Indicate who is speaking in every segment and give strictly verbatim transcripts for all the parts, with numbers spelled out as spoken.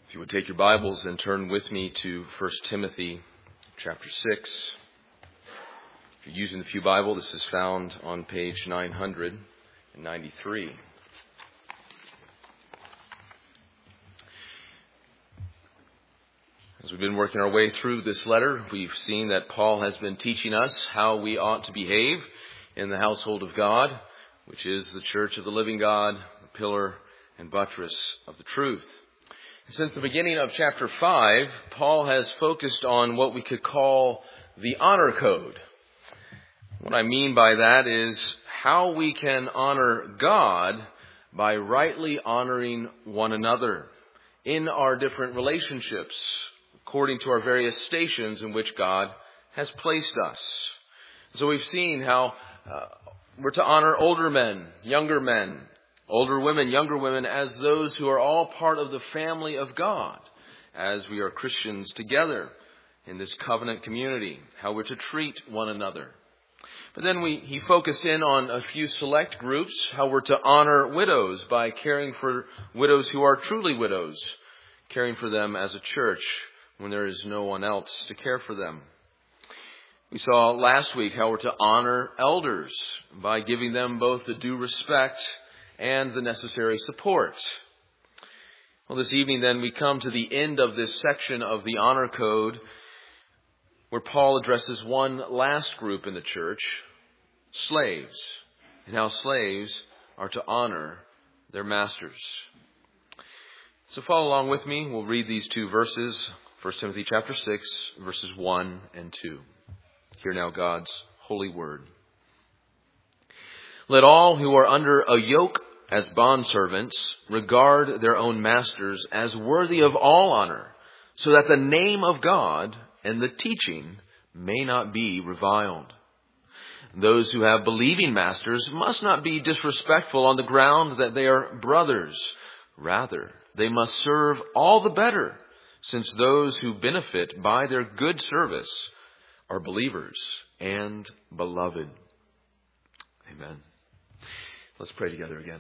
Speaker 1: If you would take your Bibles and turn with me to First Timothy chapter six. If you're using the Pew Bible, this is found on page nine hundred ninety-three. As we've been working our way through this letter, we've seen that Paul has been teaching us how we ought to behave in the household of God, which is the church of the living God, the pillar and buttress of the truth. Since the beginning of chapter five, Paul has focused on what we could call the honor code. What I mean by that is how we can honor God by rightly honoring one another in our different relationships, according to our various stations in which God has placed us. So we've seen how uh, we're to honor older men, younger men, older women, younger women, as those who are all part of the family of God, as we are Christians together in this covenant community, how we're to treat one another. But then we, he focused in on a few select groups, how we're to honor widows by caring for widows who are truly widows, caring for them as a church when there is no one else to care for them. We saw last week how we're to honor elders by giving them both the due respect and the necessary support. Well, this evening then we come to the end of this section of the honor code where Paul addresses one last group in the church, slaves, and how slaves are to honor their masters. So follow along with me. We'll read these two verses, First Timothy chapter six, verses one and two. Hear now God's holy word. Let all who are under a yoke as bondservants regard their own masters as worthy of all honor, so that the name of God and the teaching may not be reviled. Those who have believing masters must not be disrespectful on the ground that they are brothers. Rather, they must serve all the better, since those who benefit by their good service are believers and beloved. Amen. Let's pray together again.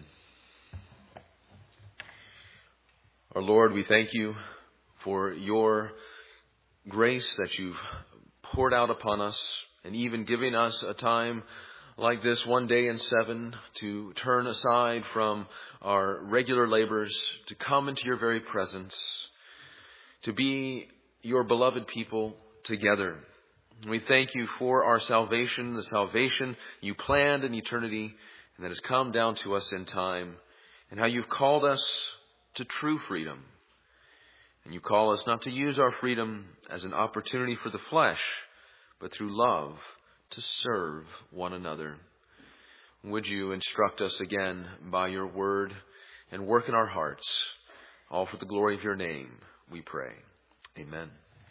Speaker 1: Our Lord, we thank you for your grace that you've poured out upon us, and even giving us a time like this one day in seven to turn aside from our regular labors, to come into your very presence, to be your beloved people together. We thank you for our salvation, the salvation you planned in eternity and that has come down to us in time, and how you've called us to true freedom. And you call us not to use our freedom as an opportunity for the flesh, but through love to serve one another. Would you instruct us again by your word and work in our hearts, all for the glory of your name, we pray. Amen.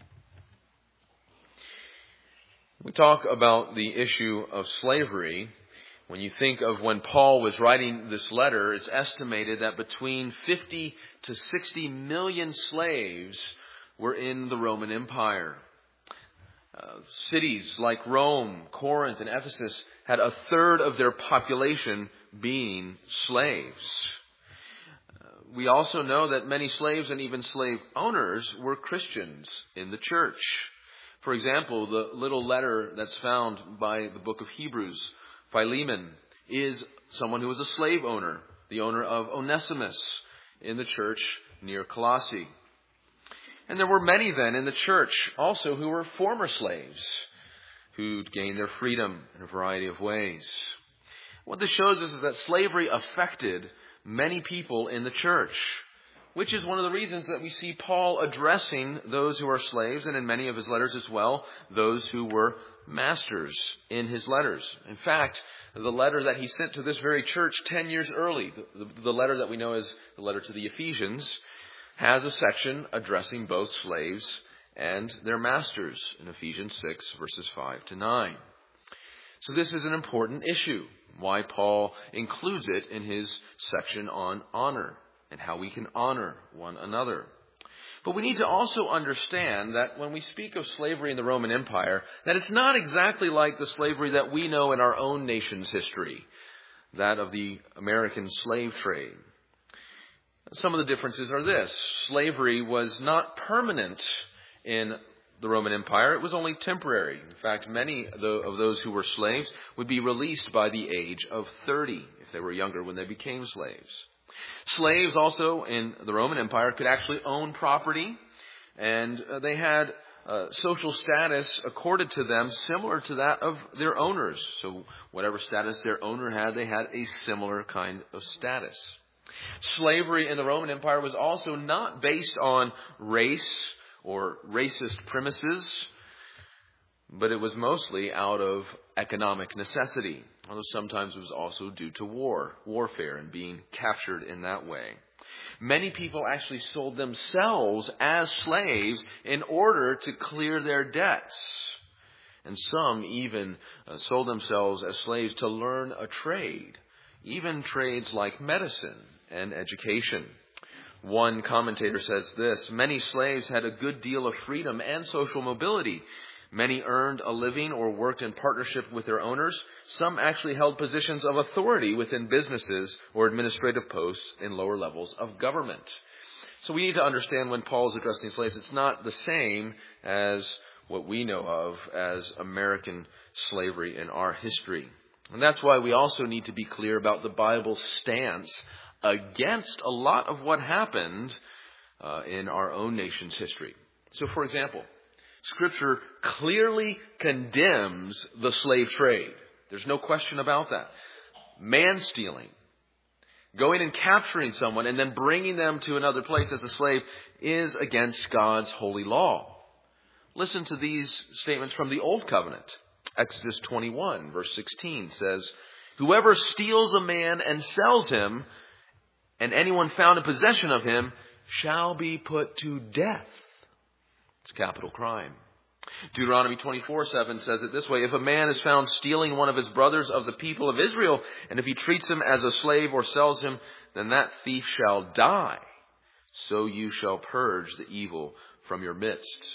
Speaker 1: We talk about the issue of slavery. When you think of when Paul was writing this letter, it's estimated that between fifty to sixty million slaves were in the Roman Empire. Uh, cities like Rome, Corinth, and Ephesus had a third of their population being slaves. Uh, we also know that many slaves and even slave owners were Christians in the church. For example, the little letter that's found by the book of Hebrews, Philemon, is someone who was a slave owner, the owner of Onesimus in the church near Colossae. And there were many then in the church also who were former slaves who'd gained their freedom in a variety of ways. What this shows us is that slavery affected many people in the church, which is one of the reasons that we see Paul addressing those who are slaves, and in many of his letters as well, those who were masters in his letters. In fact, the letter that he sent to this very church ten years early, the, the, the letter that we know as the letter to the Ephesians, has a section addressing both slaves and their masters in Ephesians six, verses five to nine. So this is an important issue, why Paul includes it in his section on honor and how we can honor one another. But we need to also understand that when we speak of slavery in the Roman Empire, that it's not exactly like the slavery that we know in our own nation's history, that of the American slave trade. Some of the differences are this. Slavery was not permanent in the Roman Empire. It was only temporary. In fact, many of those who were slaves would be released by the age of thirty, if they were younger when they became slaves. Slaves also in the Roman Empire could actually own property, and they had uh, social status accorded to them similar to that of their owners. So whatever status their owner had, they had a similar kind of status. Slavery in the Roman Empire was also not based on race or racist premises, but it was mostly out of economic necessity, although sometimes it was also due to war, warfare, and being captured in that way. Many people actually sold themselves as slaves in order to clear their debts. And some even uh, sold themselves as slaves to learn a trade, even trades like medicine and education. One commentator says this: many slaves had a good deal of freedom and social mobility. Many earned a living or worked in partnership with their owners. Some actually held positions of authority within businesses or administrative posts in lower levels of government. So we need to understand when Paul is addressing slaves, it's not the same as what we know of as American slavery in our history. And that's why we also need to be clear about the Bible's stance against a lot of what happened uh, in our own nation's history. So, for example, Scripture clearly condemns the slave trade. There's no question about that. Man-stealing, going and capturing someone and then bringing them to another place as a slave is against God's holy law. Listen to these statements from the Old Covenant. Exodus twenty-one, verse sixteen says, "Whoever steals a man and sells him, and anyone found in possession of him, shall be put to death." It's capital crime. Deuteronomy twenty-four seven says it this way: "If a man is found stealing one of his brothers of the people of Israel, and if he treats him as a slave or sells him, then that thief shall die. So you shall purge the evil from your midst."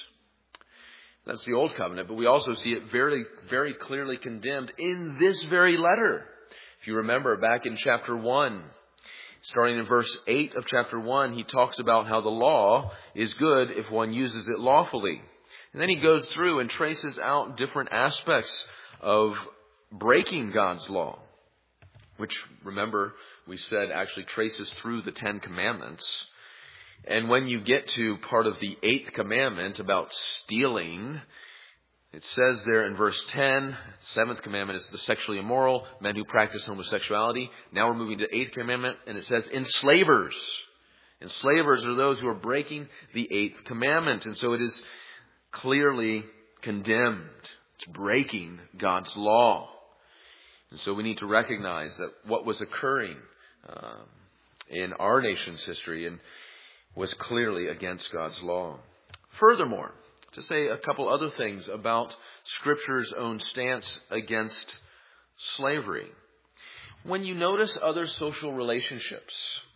Speaker 1: That's the Old Covenant, but we also see it very, very clearly condemned in this very letter. If you remember back in chapter one, starting in verse eight of chapter one, he talks about how the law is good if one uses it lawfully. And then he goes through and traces out different aspects of breaking God's law, which, remember, we said actually traces through the Ten Commandments. And when you get to part of the eighth commandment about stealing, it says there in verse ten, seventh commandment is the sexually immoral, men who practice homosexuality. Now we're moving to the eighth commandment, and it says enslavers. Enslavers are those who are breaking the eighth commandment. And so it is clearly condemned. It's breaking God's law. And so we need to recognize that what was occurring uh, in our nation's history and was clearly against God's law. Furthermore, to say a couple other things about Scripture's own stance against slavery. When you notice other social relationships,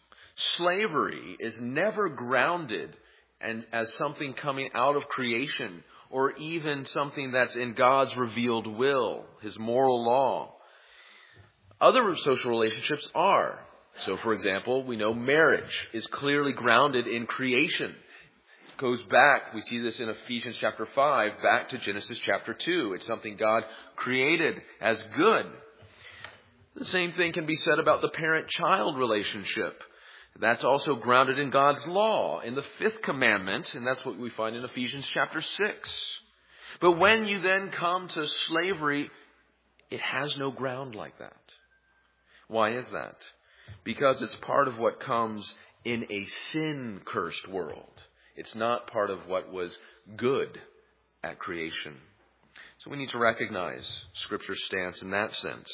Speaker 1: slavery is never grounded and as something coming out of creation or even something that's in God's revealed will, His moral law. Other social relationships are. So, for example, we know marriage is clearly grounded in creation. It goes back, we see this in Ephesians chapter five, back to Genesis chapter two. It's something God created as good. The same thing can be said about the parent-child relationship. That's also grounded in God's law, in the fifth commandment, and that's what we find in Ephesians chapter six. But when you then come to slavery, it has no ground like that. Why is that? Because it's part of what comes in a sin-cursed world. It's not part of what was good at creation. So we need to recognize Scripture's stance in that sense.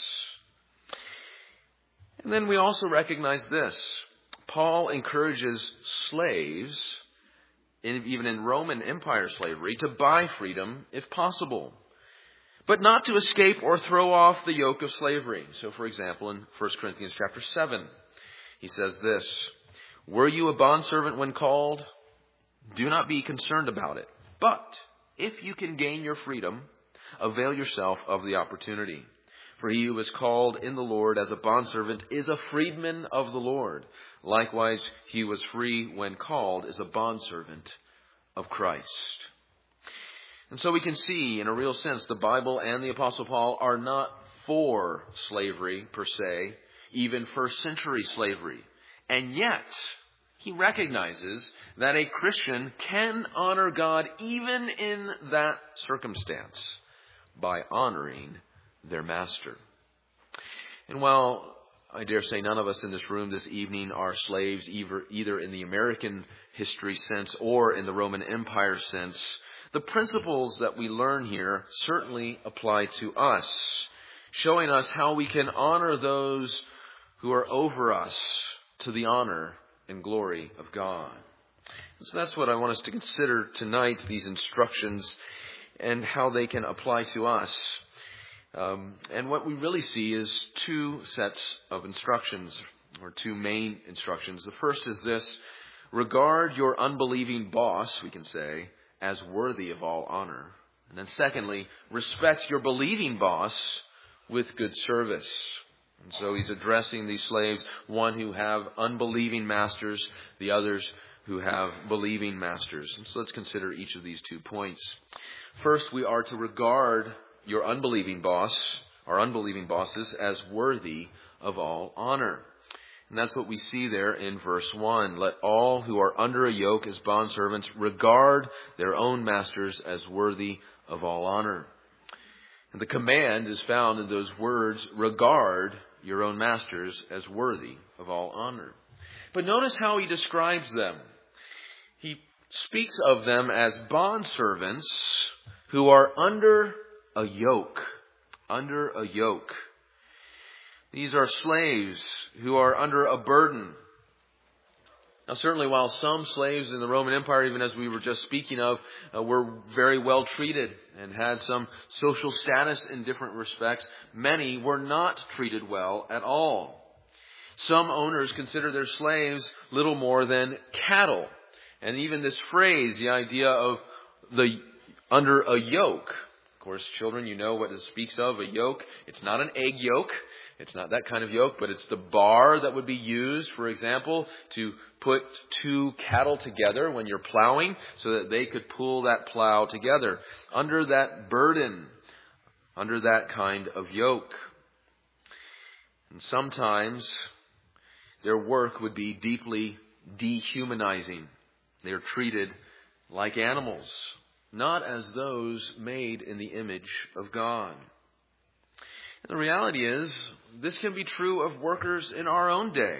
Speaker 1: And then we also recognize this. Paul encourages slaves, even in Roman Empire slavery, to buy freedom if possible, but not to escape or throw off the yoke of slavery. So, for example, in First Corinthians chapter seven, he says this: "Were you a bondservant when called? Do not be concerned about it. But if you can gain your freedom, avail yourself of the opportunity. For he who is called in the Lord as a bondservant is a freedman of the Lord. Likewise, he was free when called as a bondservant of Christ. And so we can see, in a real sense, the Bible and the Apostle Paul are not for slavery per se, even first century slavery. And yet, he recognizes that a Christian can honor God even in that circumstance by honoring their master. And while I dare say none of us in this room this evening are slaves, either, either in the American history sense or in the Roman Empire sense, the principles that we learn here certainly apply to us, showing us how we can honor those who are over us to the honor and glory of God. And so that's what I want us to consider tonight, these instructions and how they can apply to us. Um, and what we really see is two sets of instructions, or two main instructions. The first is this: regard your unbelieving boss, we can say, as worthy of all honor. And then secondly, respect your believing boss with good service. And so he's addressing these slaves, one who have unbelieving masters, the others who have believing masters. And so let's consider each of these two points. First, we are to regard your unbelieving boss, our unbelieving bosses, as worthy of all honor. And that's what we see there in verse one. Let all who are under a yoke as bondservants regard their own masters as worthy of all honor. And the command is found in those words, regard your own masters as worthy of all honor. But notice how he describes them. He speaks of them as bondservants who are under a yoke. Under a yoke. These are slaves who are under a burden. Now, certainly while some slaves in the Roman Empire, even as we were just speaking of, uh, were very well treated and had some social status in different respects, many were not treated well at all. Some owners consider their slaves little more than cattle. And even this phrase, the idea of the under a yoke. Of course, children, you know what it speaks of, a yoke. It's not an egg yolk. It's not that kind of yoke, but it's the bar that would be used, for example, to put two cattle together when you're plowing so that they could pull that plow together. Under that burden, under that kind of yoke. And sometimes their work would be deeply dehumanizing. They are treated like animals, not as those made in the image of God. And the reality is, this can be true of workers in our own day.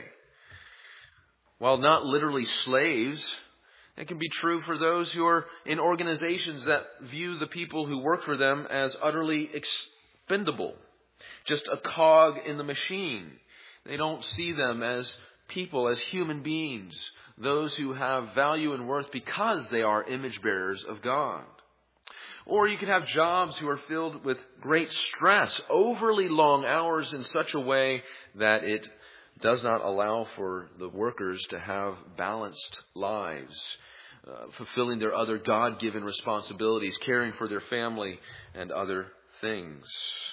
Speaker 1: While not literally slaves, it can be true for those who are in organizations that view the people who work for them as utterly expendable, just a cog in the machine. They don't see them as people, as human beings, those who have value and worth because they are image bearers of God. Or you could have jobs who are filled with great stress, overly long hours in such a way that it does not allow for the workers to have balanced lives, uh, fulfilling their other God-given responsibilities, caring for their family and other things.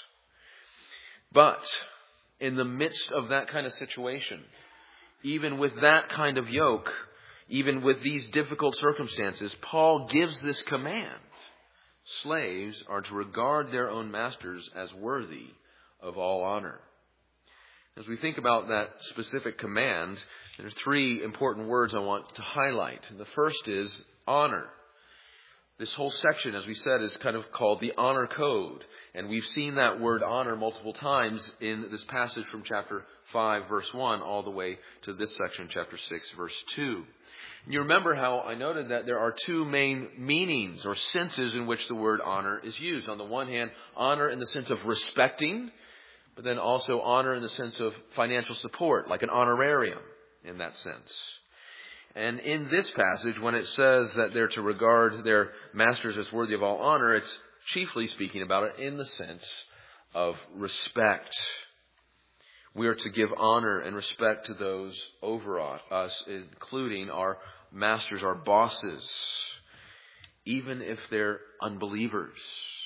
Speaker 1: But in the midst of that kind of situation, even with that kind of yoke, even with these difficult circumstances, Paul gives this command. Slaves are to regard their own masters as worthy of all honor. As we think about that specific command, there are three important words I want to highlight. The first is honor. This whole section, as we said, is kind of called the honor code. And we've seen that word honor multiple times in this passage from chapter five, verse one, all the way to this section, chapter six, verse two. And you remember how I noted that there are two main meanings or senses in which the word honor is used. On the one hand, honor in the sense of respecting, but then also honor in the sense of financial support, like an honorarium in that sense. And in this passage, when it says that they're to regard their masters as worthy of all honor, it's chiefly speaking about it in the sense of respect. We are to give honor and respect to those over us, including our masters, our bosses, even if they're unbelievers.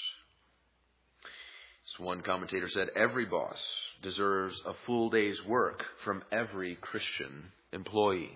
Speaker 1: As one commentator said, every boss deserves a full day's work from every Christian employee.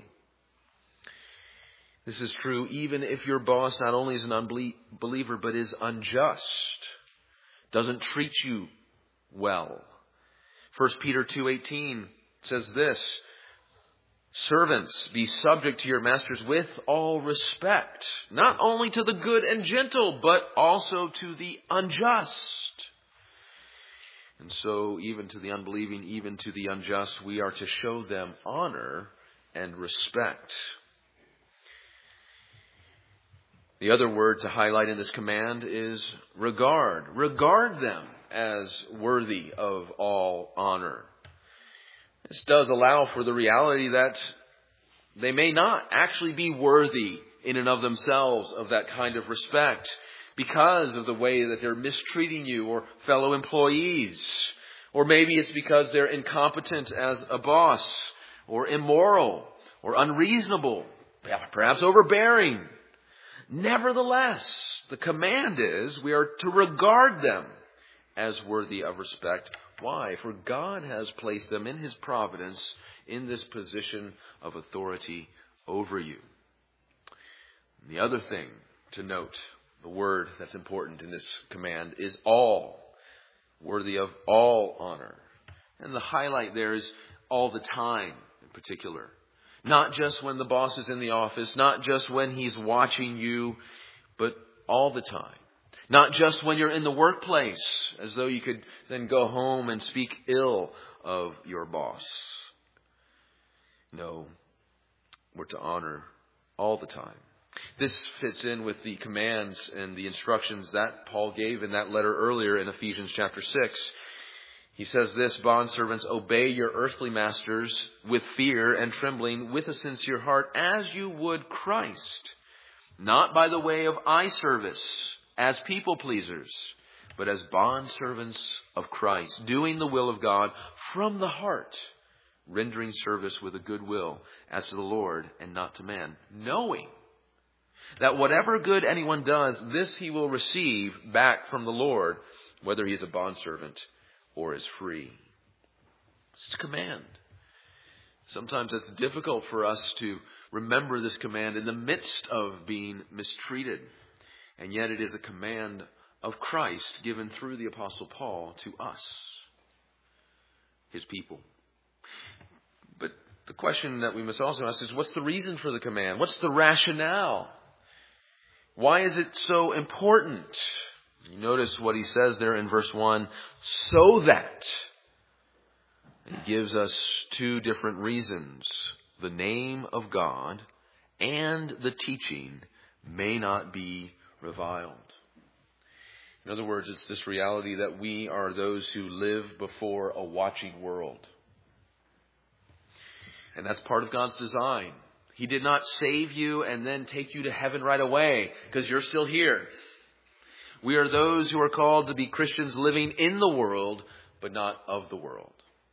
Speaker 1: This is true even if your boss not only is an unbeliever, but is unjust, doesn't treat you well. First Peter two eighteen says this, servants, be subject to your masters with all respect, not only to the good and gentle, but also to the unjust. And so even to the unbelieving, even to the unjust, we are to show them honor and respect. The other word to highlight in this command is regard. Regard them as worthy of all honor. This does allow for the reality that they may not actually be worthy in and of themselves of that kind of respect because of the way that they're mistreating you or fellow employees. Or maybe it's because they're incompetent as a boss, or immoral, or unreasonable, perhaps overbearing. Nevertheless, the command is we are to regard them as worthy of respect. Why? For God has placed them in His providence in this position of authority over you. And the other thing to note, the word that's important in this command is all, worthy of all honor. And the highlight there is all the time in particular. Not just when the boss is in the office, not just when he's watching you, but all the time. Not just when you're in the workplace, as though you could then go home and speak ill of your boss. No, we're to honor all the time. This fits in with the commands and the instructions that Paul gave in that letter earlier in Ephesians chapter six. He says this, bondservants, obey your earthly masters with fear and trembling, with a sincere heart, as you would Christ, not by the way of eye service, as people pleasers, but as bondservants of Christ, doing the will of God from the heart, rendering service with a good will, as to the Lord and not to man, knowing that whatever good anyone does, this he will receive back from the Lord, whether he is a bondservant or is free. It's a command. Sometimes it's difficult for us to remember this command in the midst of being mistreated. And yet it is a command of Christ given through the Apostle Paul to us, His people. But the question that we must also ask is, what's the reason for the command? What's the rationale? Why is it so important? You notice what he says there in verse one, so that. And he gives us two different reasons. The name of God and the teaching may not be reviled. In other words, it's this reality that we are those who live before a watching world. And that's part of God's design. He did not save you and then take you to heaven right away because you're still here. We are those who are called to be Christians living in the world, but not of the world.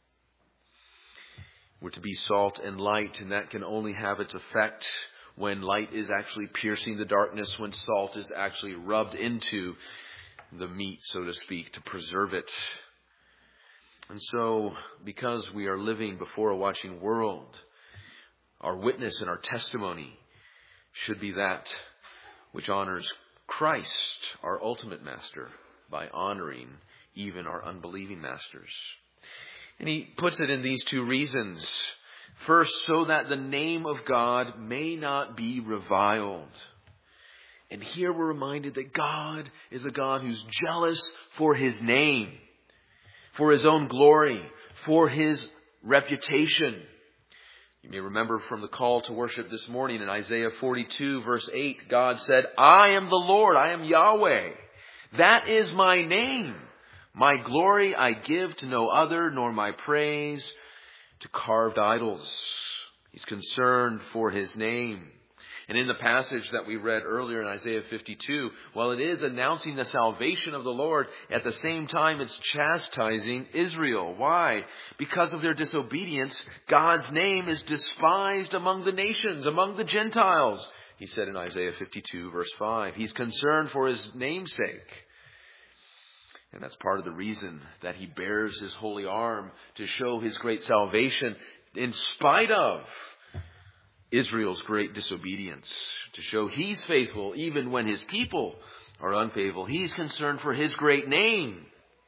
Speaker 1: We're to be salt and light, and that can only have its effect when light is actually piercing the darkness, when salt is actually rubbed into the meat, so to speak, to preserve it. And so, because we are living before a watching world, our witness and our testimony should be that which honors Christ, our ultimate master, by honoring even our unbelieving masters. And he puts it in these two reasons. First, so that the name of God may not be reviled. And here we're reminded that God is a God who's jealous for His name, for His own glory, for His reputation. You may remember from the call to worship this morning in Isaiah forty-two verse eight, God said, I am the Lord, I am Yahweh. That is my name. My glory I give to no other, nor my praise to carved idols. He's concerned for His name. And in the passage that we read earlier in Isaiah fifty-two, while it is announcing the salvation of the Lord, at the same time it's chastising Israel. Why? Because of their disobedience, God's name is despised among the nations, among the Gentiles. He said in Isaiah fifty-two verse five, He's concerned for His namesake. And that's part of the reason that He bears His holy arm to show His great salvation in spite of Israel's great disobedience, to show He's faithful even when His people are unfaithful. He's concerned for His great name.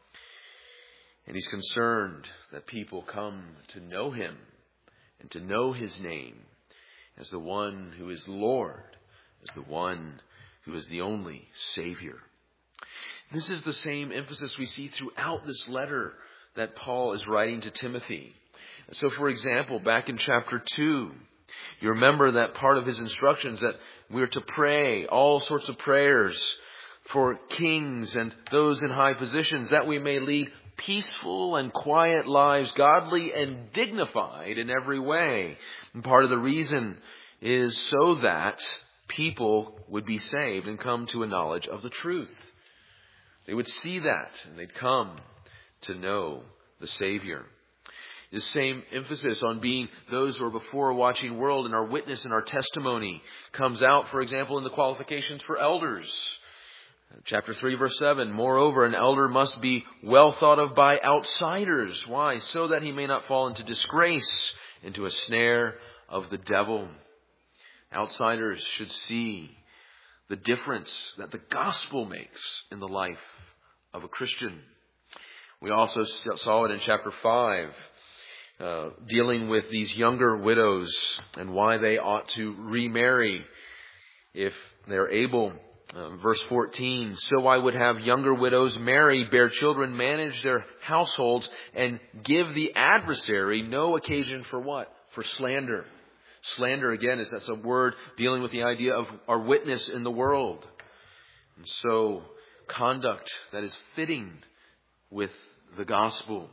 Speaker 1: And He's concerned that people come to know Him and to know His name as the one who is Lord, as the one who is the only Savior. This is the same emphasis we see throughout this letter that Paul is writing to Timothy. So, for example, back in chapter two, you remember that part of his instructions that we're to pray all sorts of prayers for kings and those in high positions, that we may lead peaceful and quiet lives, godly and dignified in every way. And part of the reason is so that people would be saved and come to a knowledge of the truth. They would see that and they'd come to know the Savior. The same emphasis on being those who are before a watching world and our witness and our testimony comes out, for example, in the qualifications for elders. Chapter three, verse seven, moreover, an elder must be well thought of by outsiders. Why? So that he may not fall into disgrace, into a snare of the devil. Outsiders should see the difference that the gospel makes in the life of a Christian. We also saw it in chapter five, uh, dealing with these younger widows and why they ought to remarry if they're able. Uh, verse fourteen, so I would have younger widows marry, bear children, manage their households, and give the adversary no occasion for what? For slander. Slander, again, is that's a word dealing with the idea of our witness in the world. And so, conduct that is fitting with the gospel,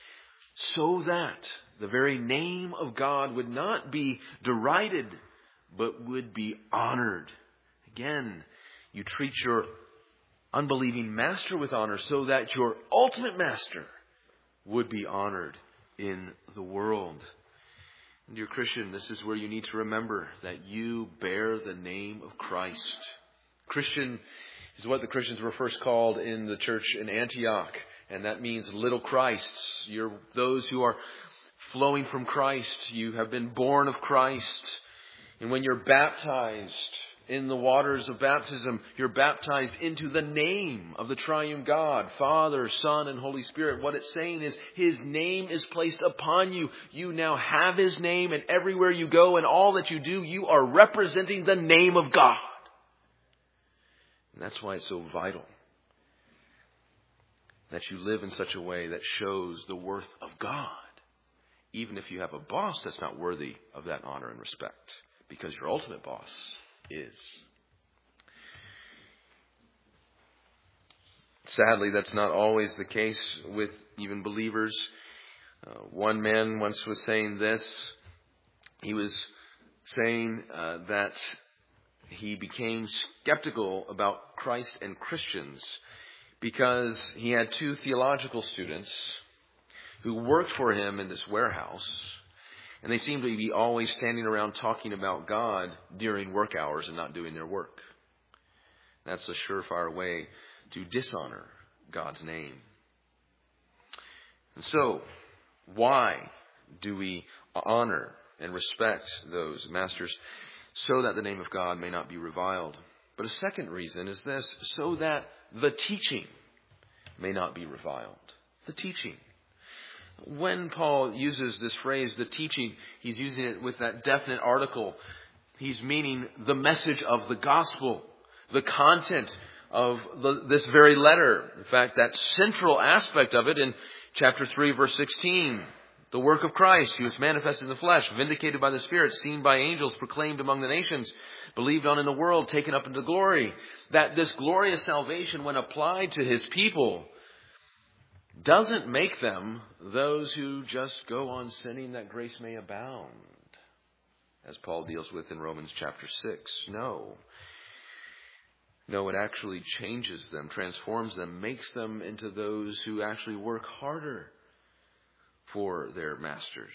Speaker 1: so that the very name of God would not be derided, but would be honored. Again, you treat your unbelieving master with honor so that your ultimate master would be honored in the world. And dear Christian, this is where you need to remember that you bear the name of Christ. Christian is what the Christians were first called in the church in Antioch. And that means little Christs. You're those who are flowing from Christ. You have been born of Christ. And when you're baptized in the waters of baptism, you're baptized into the name of the triune God, Father, Son, and Holy Spirit. What it's saying is His name is placed upon you. You now have His name, and everywhere you go and all that you do, you are representing the name of God. And that's why it's so vital that you live in such a way that shows the worth of God, even if you have a boss that's not worthy of that honor and respect, because your ultimate boss is. Sadly, that's not always the case with even believers. Uh, one man once was saying this. He was saying uh, that he became skeptical about Christ and Christians because he had two theological students who worked for him in this warehouse. And they seem to be always standing around talking about God during work hours and not doing their work. That's a surefire way to dishonor God's name. And so, why do we honor and respect those masters? So that the name of God may not be reviled. But a second reason is this, so that the teaching may not be reviled. The teaching. When Paul uses this phrase, the teaching, he's using it with that definite article. He's meaning the message of the gospel, the content of the, this very letter. In fact, that central aspect of it in chapter three, verse sixteen. The work of Christ, He was manifested in the flesh, vindicated by the Spirit, seen by angels, proclaimed among the nations, believed on in the world, taken up into glory. That this glorious salvation, when applied to His people, doesn't make them those who just go on sinning that grace may abound, as Paul deals with in Romans chapter six. No. No, it actually changes them, transforms them, makes them into those who actually work harder for their masters.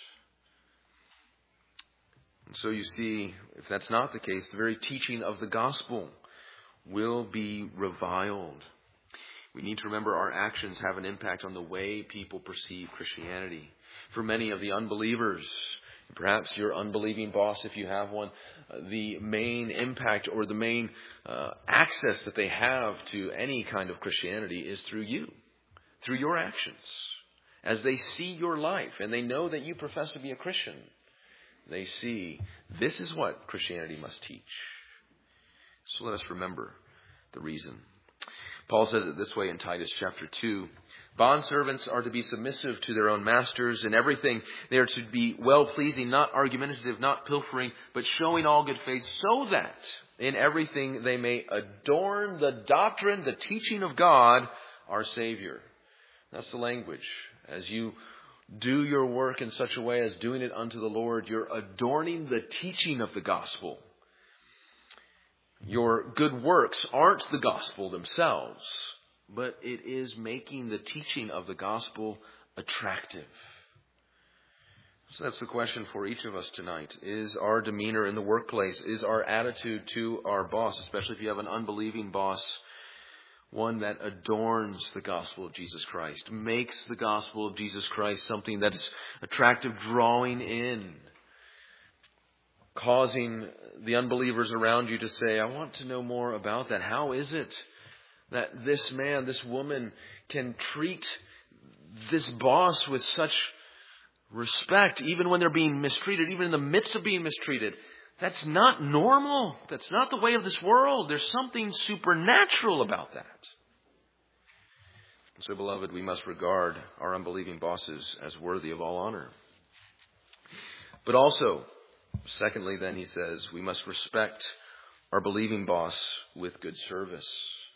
Speaker 1: And so you see, if that's not the case, the very teaching of the gospel will be reviled. We need to remember our actions have an impact on the way people perceive Christianity. For many of the unbelievers, Perhaps your unbelieving boss, if you have one, uh, the main impact or the main uh, access that they have to any kind of Christianity is through you, through your actions. As they see your life and they know that you profess to be a Christian, they see this is what Christianity must teach. So let us remember the reason. Paul says it this way in Titus chapter two. Bondservants are to be submissive to their own masters in everything. They are to be well-pleasing, not argumentative, not pilfering, but showing all good faith, so that in everything they may adorn the doctrine, the teaching of God, our Savior. That's the language. As you do your work in such a way as doing it unto the Lord, you're adorning the teaching of the gospel. Your good works aren't the gospel themselves, but it is making the teaching of the gospel attractive. So that's the question for each of us tonight. Is our demeanor in the workplace, is our attitude to our boss, especially if you have an unbelieving boss, one that adorns the gospel of Jesus Christ, makes the gospel of Jesus Christ something that is attractive, drawing in, causing the unbelievers around you to say, I want to know more about that. How is it that this man, this woman can treat this boss with such respect, even when they're being mistreated, even in the midst of being mistreated? That's not normal. That's not the way of this world. There's something supernatural about that. So, beloved, we must regard our unbelieving bosses as worthy of all honor. But also, secondly, then he says, we must respect our believing boss with good service.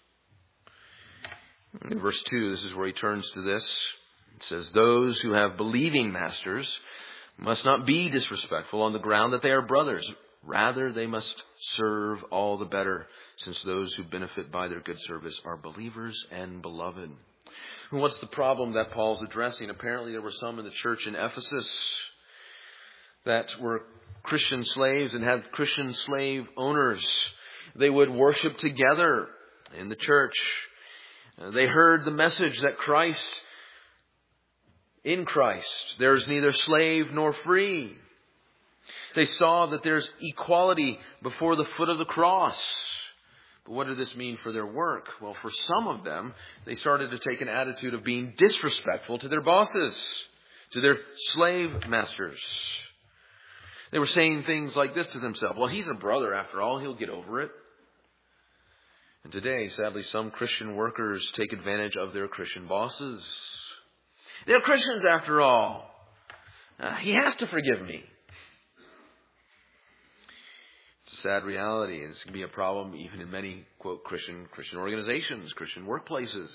Speaker 1: In verse two, this is where he turns to this. It says, those who have believing masters must not be disrespectful on the ground that they are brothers. Rather, they must serve all the better, since those who benefit by their good service are believers and beloved. And what's the problem that Paul's addressing? Apparently there were some in the church in Ephesus that were Christian slaves and had Christian slave owners. They would worship together in the church. They heard the message that Christ, in Christ, there is neither slave nor free. They saw that there's equality before the foot of the cross. But what did this mean for their work? Well, for some of them, they started to take an attitude of being disrespectful to their bosses, to their slave masters. They were saying things like this to themselves. Well, he's a brother after all. He'll get over it. And today, sadly, some Christian workers take advantage of their Christian bosses. They're Christians after all. Uh, he has to forgive me. It's a sad reality, and it's going to be a problem even in many, quote, Christian Christian organizations, Christian workplaces,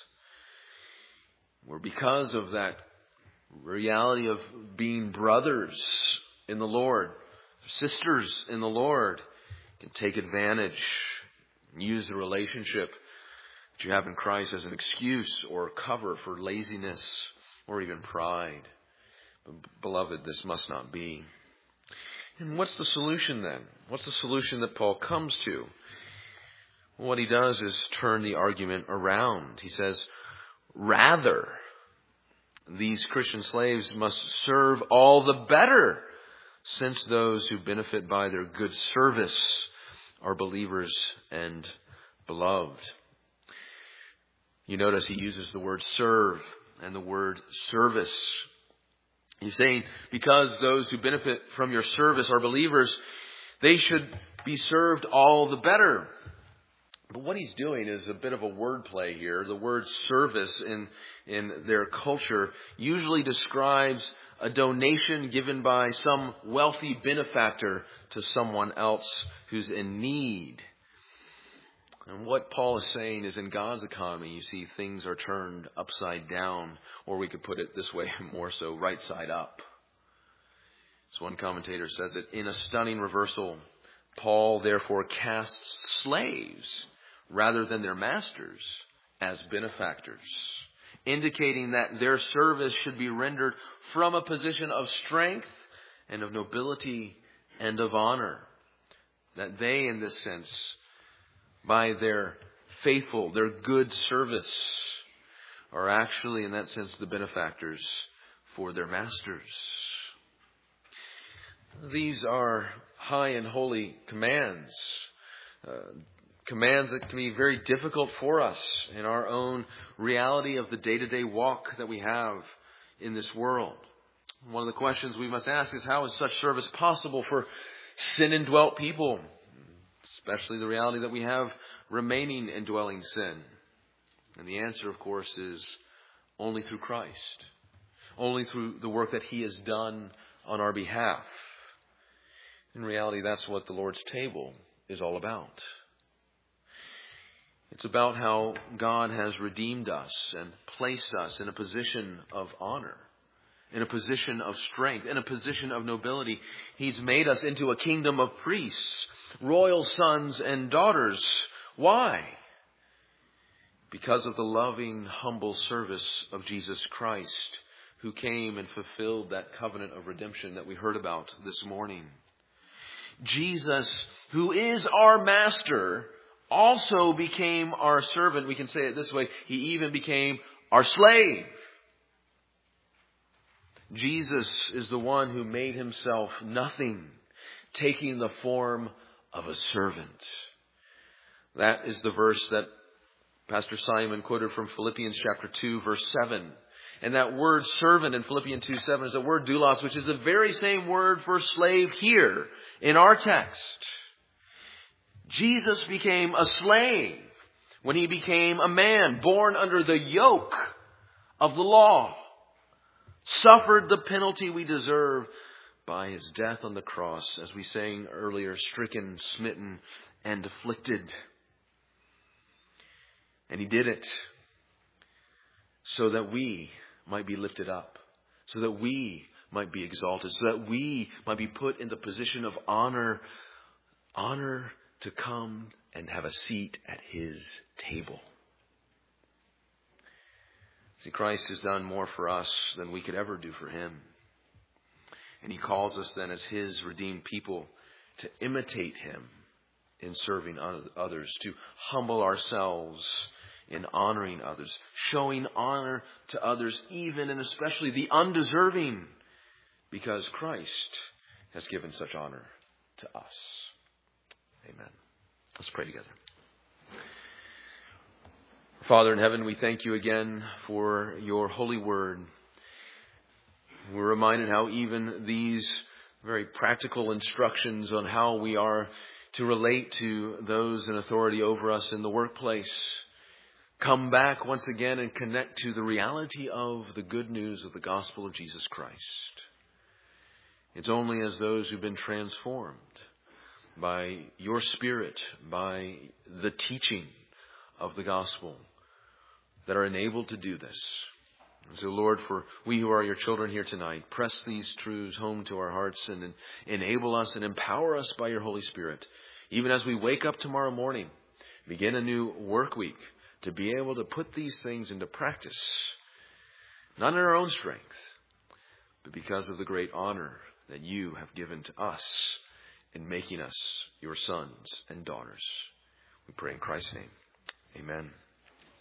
Speaker 1: where because of that reality of being brothers in the Lord, sisters in the Lord, can take advantage, use the relationship that you have in Christ as an excuse or cover for laziness or even pride. But, beloved, this must not be. And what's the solution then? What's the solution that Paul comes to? Well, what he does is turn the argument around. He says, rather, these Christian slaves must serve all the better, since those who benefit by their good service are believers and beloved. You notice he uses the word serve and the word service. He's saying because those who benefit from your service are believers, they should be served all the better. But what he's doing is a bit of a wordplay here. The word service in, in their culture usually describes a donation given by some wealthy benefactor to someone else who's in need. And what Paul is saying is in God's economy, you see, things are turned upside down, or we could put it this way, more so, right side up. So one commentator says it, in a stunning reversal, Paul therefore casts slaves rather than their masters as benefactors, indicating that their service should be rendered from a position of strength and of nobility and of honor. That they, in this sense, by their faithful, their good service, are actually, in that sense, the benefactors for their masters. These are high and holy commands, uh, commands that can be very difficult for us in our own reality of the day-to-day walk that we have in this world. One of the questions we must ask is, how is such service possible for sin-indwelt people, especially the reality that we have remaining indwelling sin? And the answer, of course, is only through Christ, only through the work that He has done on our behalf. In reality, that's what the Lord's table is all about. It's about how God has redeemed us and placed us in a position of honor, in a position of strength, in a position of nobility. He's made us into a kingdom of priests, royal sons and daughters. Why? Because of the loving, humble service of Jesus Christ, who came and fulfilled that covenant of redemption that we heard about this morning. Jesus, who is our master, also became our servant. We can say it this way: He even became our slave. Jesus is the one who made Himself nothing, taking the form of a servant. That is the verse that Pastor Simon quoted from Philippians chapter two, verse seven. And that word servant in Philippians two seven is the word doulos, which is the very same word for slave here in our text. Jesus became a slave when He became a man born under the yoke of the law, suffered the penalty we deserve by His death on the cross, as we sang earlier, stricken, smitten, and afflicted. And He did it so that we might be lifted up, so that we might be exalted, so that we might be put in the position of honor, honor to come and have a seat at His table. See, Christ has done more for us than we could ever do for Him. And He calls us then as His redeemed people to imitate Him in serving others, to humble ourselves in honoring others, showing honor to others, even and especially the undeserving, because Christ has given such honor to us. Amen. Let's pray together. Father in heaven, we thank You again for Your holy word. We're reminded how even these very practical instructions on how we are to relate to those in authority over us in the workplace come back once again and connect to the reality of the good news of the gospel of Jesus Christ. It's only as those who've been transformed by Your Spirit, by the teaching of the gospel, that are enabled to do this. And so, Lord, for we who are Your children here tonight, press these truths home to our hearts and enable us and empower us by Your Holy Spirit, even as we wake up tomorrow morning, begin a new work week, to be able to put these things into practice, not in our own strength, but because of the great honor that You have given to us in making us Your sons and daughters. We pray in Christ's name. Amen.